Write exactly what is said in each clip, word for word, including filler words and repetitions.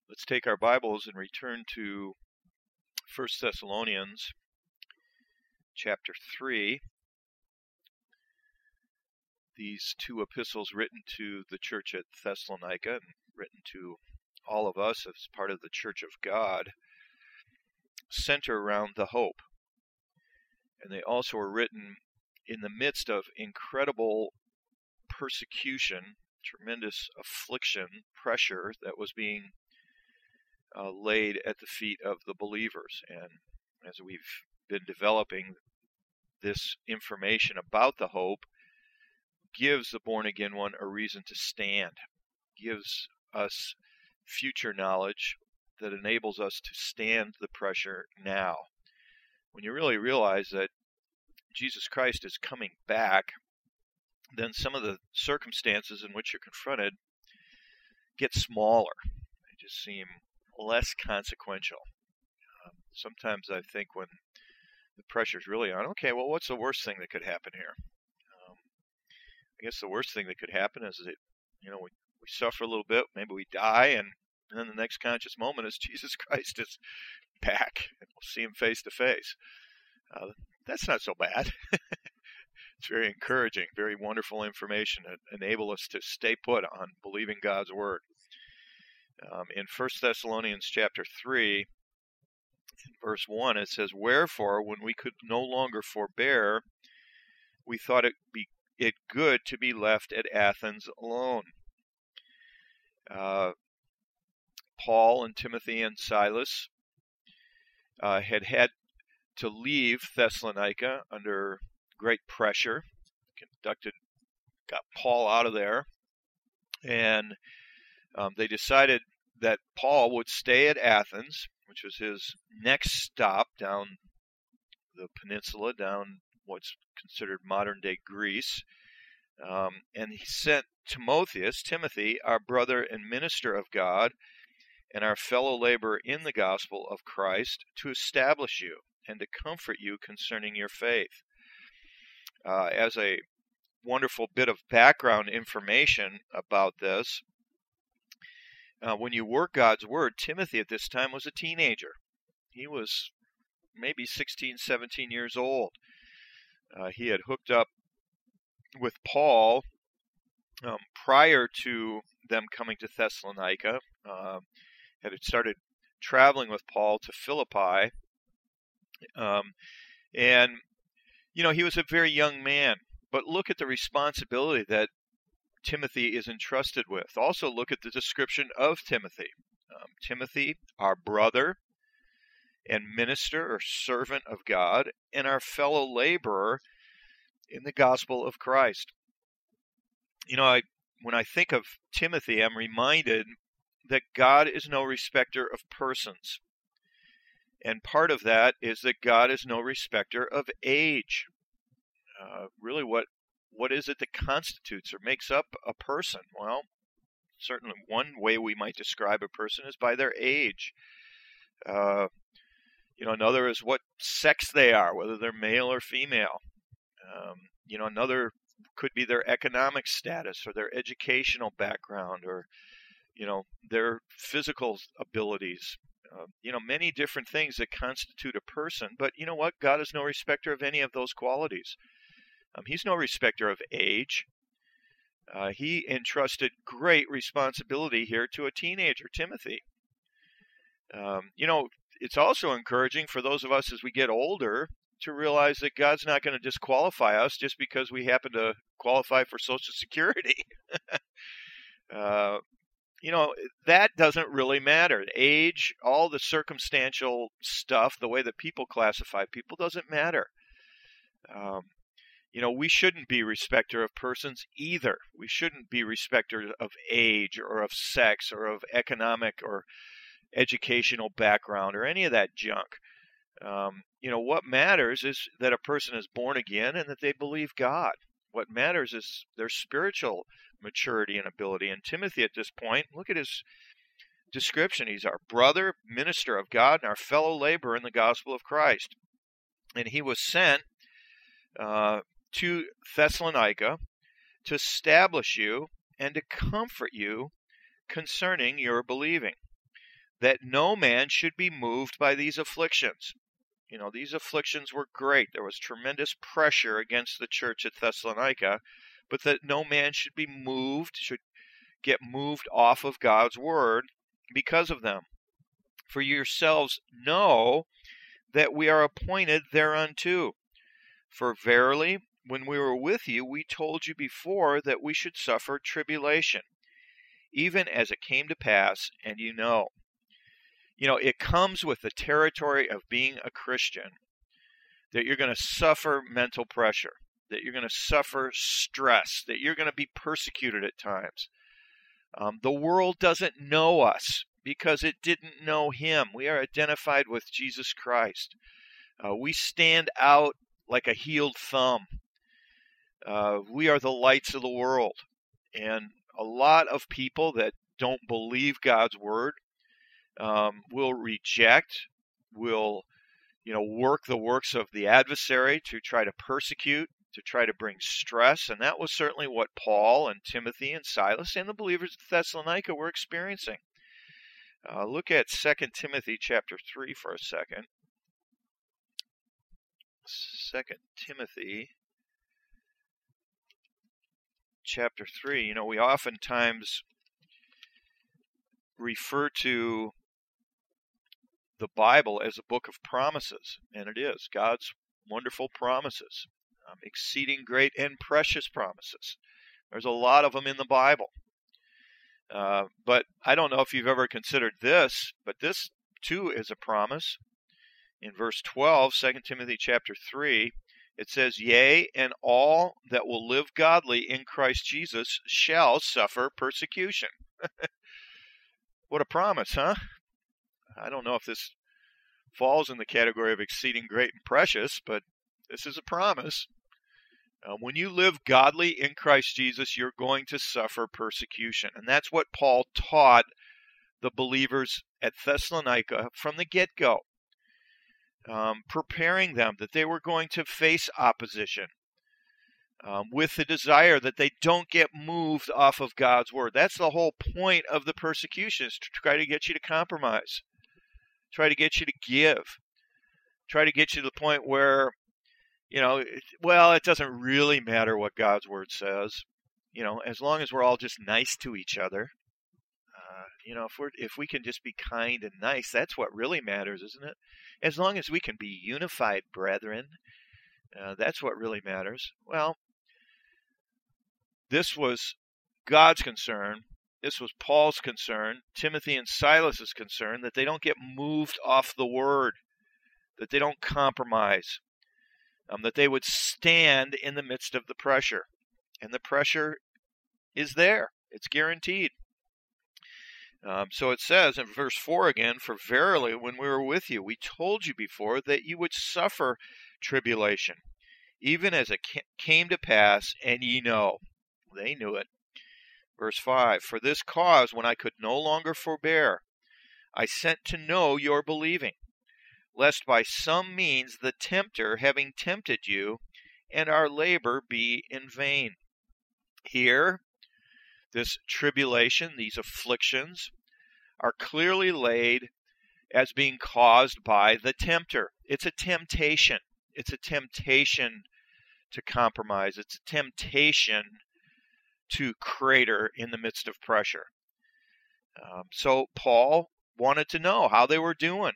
Let's take our Bibles and return to First Thessalonians chapter three. These two epistles written to the church at Thessalonica and written to all of us as part of the Church of God center around the hope. And they also are written in the midst of incredible persecution, tremendous affliction, pressure that was being uh, laid at the feet of the believers. And as we've been developing this information about the hope, gives the born-again one a reason to stand, gives us future knowledge that enables us to stand the pressure now. When you really realize that Jesus Christ is coming back, then some of the circumstances in which you're confronted get smaller. They just seem less consequential. Um, sometimes I think when the pressure's really on, okay, well, what's the worst thing that could happen here? Um, I guess the worst thing that could happen is that, you know, we, we suffer a little bit, maybe we die, and, and then the next conscious moment is Jesus Christ is back, and we'll see him face to face. Uh, that's not so bad. It's very encouraging, very wonderful information that enable us to stay put on believing God's word. Um, in First Thessalonians chapter three, in verse one, it says, "Wherefore, when we could no longer forbear, we thought it be it good to be left at Athens alone." Uh, Paul and Timothy and Silas uh, had had to leave Thessalonica under great pressure. Conducted, got Paul out of there, and um, they decided that Paul would stay at Athens, which was his next stop down the peninsula, down what's considered modern-day Greece. Um, and he sent Timotheus, Timothy, our brother and minister of God, and our fellow laborer in the gospel of Christ, to establish you and to comfort you concerning your faith. Uh, as a wonderful bit of background information about this, uh, when you work God's word, Timothy at this time was a teenager. He was maybe sixteen, seventeen years old. Uh, he had hooked up with Paul um, prior to them coming to Thessalonica, uh, had started traveling with Paul to Philippi, um, and you know, he was a very young man, but look at the responsibility that Timothy is entrusted with. Also look at the description of Timothy. Um, Timothy, our brother and minister or servant of God, and our fellow laborer in the gospel of Christ. You know, I, when I think of Timothy, I'm reminded that God is no respecter of persons. And part of that is that God is no respecter of age. Uh, really, what what is it that constitutes or makes up a person? Well, certainly one way we might describe a person is by their age. Uh, you know, another is what sex they are, whether they're male or female. Um, you know, another could be their economic status or their educational background or, you know, their physical abilities. Uh, you know, many different things that constitute a person. But you know what? God is no respecter of any of those qualities. Um, he's no respecter of age. Uh, he entrusted great responsibility here to a teenager, Timothy. Um, you know, it's also encouraging for those of us as we get older to realize that God's not going to disqualify us just because we happen to qualify for Social Security. uh, You know, that doesn't really matter. Age, all the circumstantial stuff, the way that people classify people doesn't matter. Um, you know, we shouldn't be respecter of persons either. We shouldn't be respecter of age or of sex or of economic or educational background or any of that junk. Um, you know, what matters is that a person is born again and that they believe God. What matters is their spiritual maturity and ability. And Timothy at this point, look at his description. He's our brother, minister of God, and our fellow laborer in the gospel of Christ. And he was sent uh, to Thessalonica to establish you and to comfort you concerning your believing. that no man should be moved by these afflictions. You know, these afflictions were great. There was tremendous pressure against the church at Thessalonica, but that no man should be moved, should get moved off of God's word because of them. For yourselves know that we are appointed thereunto. For verily, when we were with you, we told you before that we should suffer tribulation, even as it came to pass, and you know. You know, it comes with the territory of being a Christian that you're going to suffer mental pressure, that you're going to suffer stress, that you're going to be persecuted at times. Um, the world doesn't know us because it didn't know him. We are identified with Jesus Christ. Uh, we stand out like a healed thumb. Uh, we are the lights of the world. And a lot of people that don't believe God's word Um, will reject, will, you know, work the works of the adversary to try to persecute, to try to bring stress. And that was certainly what Paul and Timothy and Silas and the believers of Thessalonica were experiencing. Uh, look at Second Timothy chapter three for a second. Second Timothy chapter three. You know, we oftentimes refer to the Bible as a book of promises, and it is God's wonderful promises, um, exceeding great and precious promises. There's a lot of them in the Bible. Uh, but I don't know if you've ever considered this, but this too is a promise. In verse twelve, Second Timothy chapter three, it says, "Yea, and all that will live godly in Christ Jesus shall suffer persecution." What a promise, huh? I don't know if this falls in the category of exceeding great and precious, but this is a promise. Uh, when you live godly in Christ Jesus, you're going to suffer persecution. And that's what Paul taught the believers at Thessalonica from the get-go, um, preparing them that they were going to face opposition, um, with the desire that they don't get moved off of God's word. That's the whole point of the persecution, is to try to get you to compromise. Try to get you to give. Try to get you to the point where, you know, it, well, it doesn't really matter what God's word says. You know, as long as we're all just nice to each other. Uh, you know, if we're if we can just be kind and nice, that's what really matters, isn't it? As long as we can be unified, brethren, uh, that's what really matters. Well, this was God's concern. This was Paul's concern, Timothy and Silas's concern, that they don't get moved off the word, that they don't compromise, um, that they would stand in the midst of the pressure. And the pressure is there. It's guaranteed. Um, so it says in verse four again, "For verily, when we were with you, we told you before that you would suffer tribulation, even as it came to pass, and ye know." They knew it. Verse five, "For this cause, when I could no longer forbear, I sent to know your believing, lest by some means the tempter, having tempted you, and our labor be in vain." Here, this tribulation, these afflictions, are clearly laid as being caused by the tempter. It's a temptation. It's a temptation to compromise. It's a temptation to crater in the midst of pressure. Um, so Paul wanted to know how they were doing.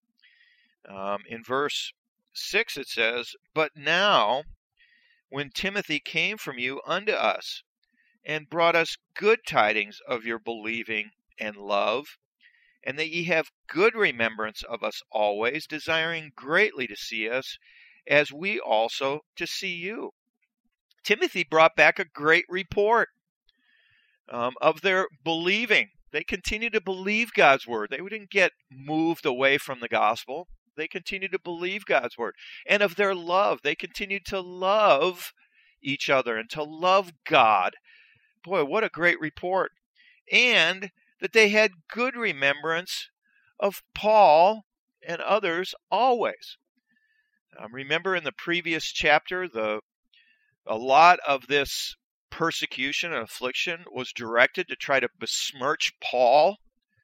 Um, in verse six it says, "But now, when Timothy came from you unto us, and brought us good tidings of your believing and love, and that ye have good remembrance of us always, desiring greatly to see us, as we also to see you." Timothy brought back a great report um, of their believing. They continued to believe God's word. They didn't get moved away from the gospel. They continued to believe God's word. And of their love. They continued to love each other and to love God. Boy, what a great report. And that they had good remembrance of Paul and others always. Um, remember in the previous chapter, the a lot of this persecution and affliction was directed to try to besmirch Paul,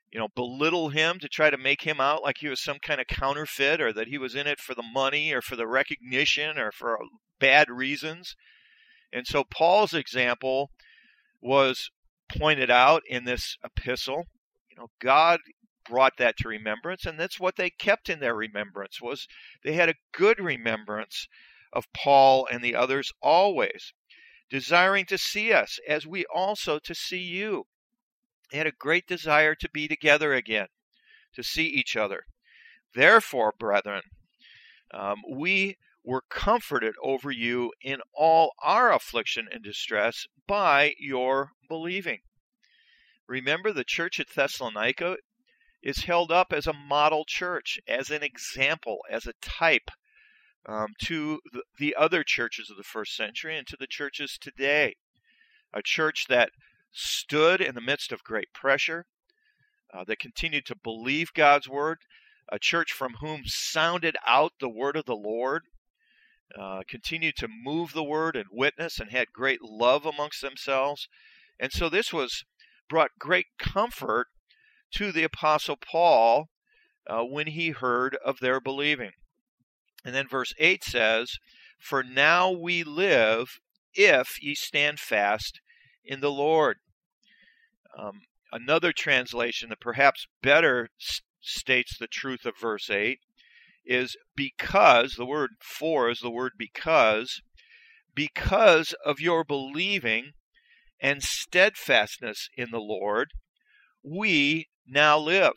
you know, belittle him to try to make him out like he was some kind of counterfeit, or that he was in it for the money or for the recognition or for bad reasons. And so Paul's example was pointed out in this epistle. You know, God brought that to remembrance, and that's what they kept in their remembrance, was they had a good remembrance of Paul and the others always, desiring to see us as we also to see you. They had a great desire to be together again, to see each other. Therefore, brethren, um, we were comforted over you in all our affliction and distress by your believing. Remember, the church at Thessalonica is held up as a model church, as an example, as a type um, to the, the other churches of the first century and to the churches today. A church that stood in the midst of great pressure, uh, that continued to believe God's word, a church from whom sounded out the word of the Lord, uh, continued to move the word and witness, and had great love amongst themselves. And so this was brought great comfort to the Apostle Paul uh, when he heard of their believing. And then verse eight says, "For now we live, if ye stand fast in the Lord." Um, another translation that perhaps better s- states the truth of verse eight is because, the word for is the word because, because of your believing and steadfastness in the Lord, we now live.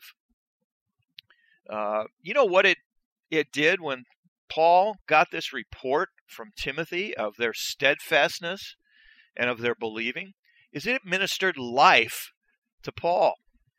Uh, you know what it, it did when Paul got this report from Timothy of their steadfastness and of their believing? Is it ministered life to Paul.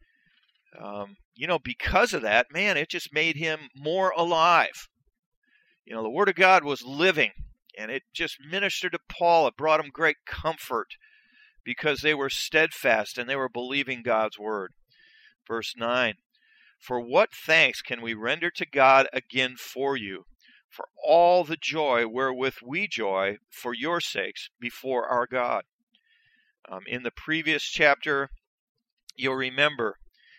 Um, you know, because of that, man, it just made him more alive. You know, the Word of God was living, and it just ministered to Paul. It brought him great comfort because they were steadfast and they were believing God's Word. Verse nine, "For what thanks can we render to God again for you, for all the joy wherewith we joy for your sakes before our God?" Um, in the previous chapter, you'll remember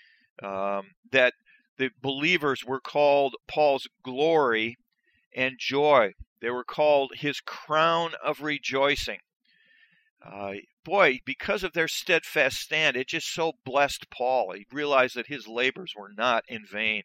um, that the believers were called Paul's glory and joy. They were called his crown of rejoicing. Uh, boy, because of their steadfast stand, it just so blessed Paul. He realized that his labors were not in vain.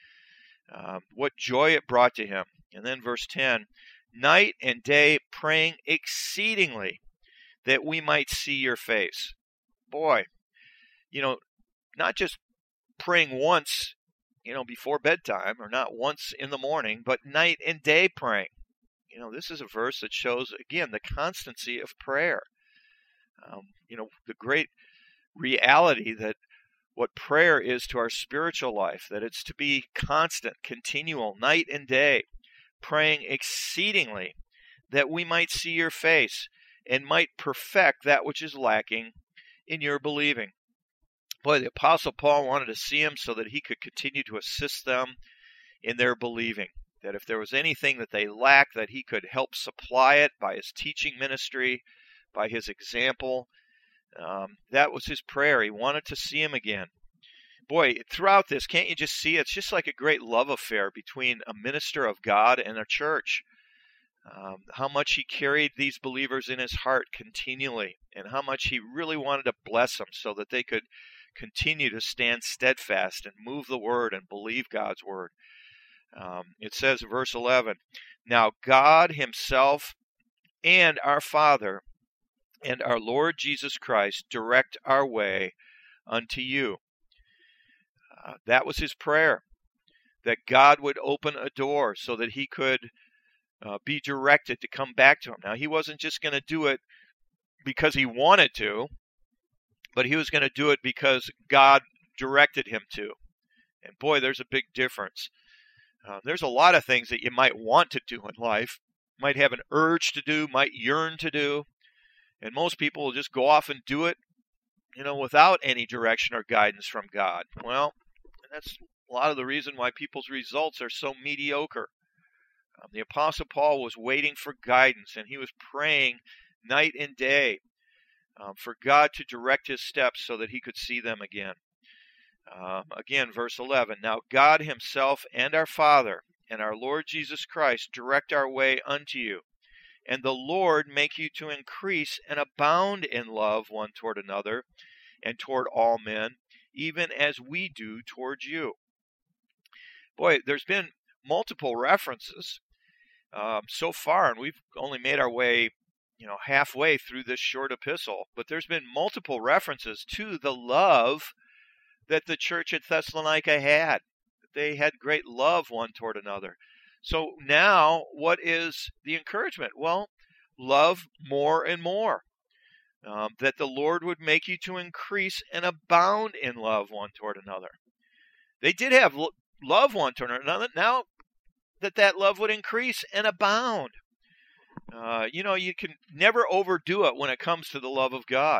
Um, what joy it brought to him. And then verse ten, "Night and day praying exceedingly that we might see your face." Boy, you know, not just praying once, you know, before bedtime, or not once in the morning, but night and day praying. You know, this is a verse that shows, again, the constancy of prayer. Um, you know, the great reality that what prayer is to our spiritual life, that it's to be constant, continual, night and day, praying exceedingly that we might see your face and might perfect that which is lacking in your believing. Boy, the Apostle Paul wanted to see him so that he could continue to assist them in their believing. That if there was anything that they lacked, that he could help supply it by his teaching ministry, by his example. Um, that was his prayer. He wanted to see him again. Boy, throughout this, can't you just see? It's just like a great love affair between a minister of God and a church. Um, how much he carried these believers in his heart continually, and how much he really wanted to bless them so that they could continue to stand steadfast and move the word and believe God's word. Um, it says, verse eleven, "Now God himself and our Father and our Lord Jesus Christ direct our way unto you." Uh, that was his prayer, that God would open a door so that he could uh, be directed to come back to him. Now, he wasn't just going to do it because he wanted to, but he was going to do it because God directed him to. And boy, there's a big difference. Uh, there's a lot of things that you might want to do in life, might have an urge to do, might yearn to do, and most people will just go off and do it, you know, without any direction or guidance from God. Well, that's a lot of the reason why people's results are so mediocre. Um, the Apostle Paul was waiting for guidance, and he was praying night and day um, for God to direct his steps so that he could see them again. Um, again, verse eleven, now God himself and our Father and our Lord Jesus Christ direct our way unto you, and the Lord make you to increase and abound in love one toward another and toward all men, even as we do towards you. Boy, there's been multiple references um, so far, and we've only made our way, you know, halfway through this short epistle, but there's been multiple references to the love that the church at Thessalonica had. They had great love one toward another. So now, what is the encouragement? Well, love more and more. Um, that the Lord would make you to increase and abound in love one toward another. They did have lo- love one toward another. Now that that love would increase and abound. Uh, you know, you can never overdo it when it comes to the love of God.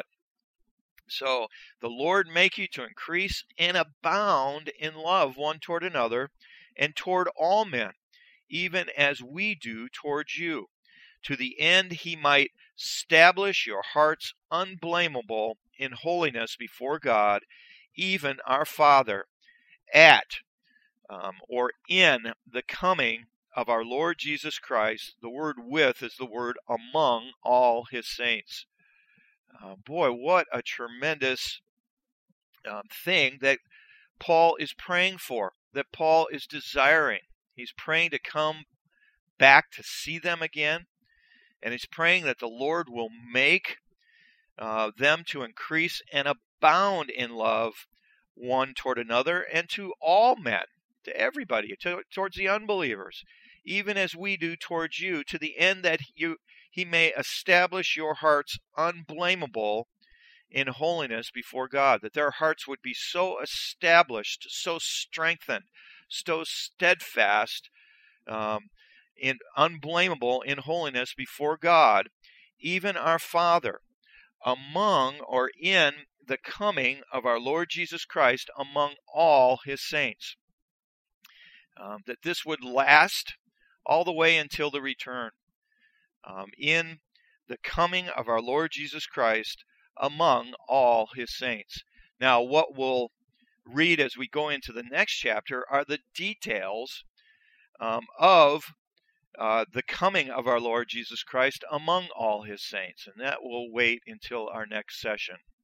So the Lord make you to increase and abound in love one toward another and toward all men, even as we do towards you, to the end he might establish your hearts unblameable in holiness before God, even our Father, at um, or in the coming of our Lord Jesus Christ. The word with is the word among all his saints. Uh, boy, what a tremendous um, thing that Paul is praying for, that Paul is desiring. He's praying to come back to see them again, and he's praying that the Lord will make uh, them to increase and abound in love one toward another and to all men, to everybody, to, towards the unbelievers, even as we do towards you, to the end that you he may establish your hearts unblameable in holiness before God, that their hearts would be so established, so strengthened, so steadfast, um, in unblameable in holiness before God, even our Father, among or in the coming of our Lord Jesus Christ among all his saints. Um, that this would last all the way until the return. Um, in the coming of our Lord Jesus Christ among all his saints. Now, what we'll read as we go into the next chapter are the details um, of uh, the coming of our Lord Jesus Christ among all his saints, and that will wait until our next session.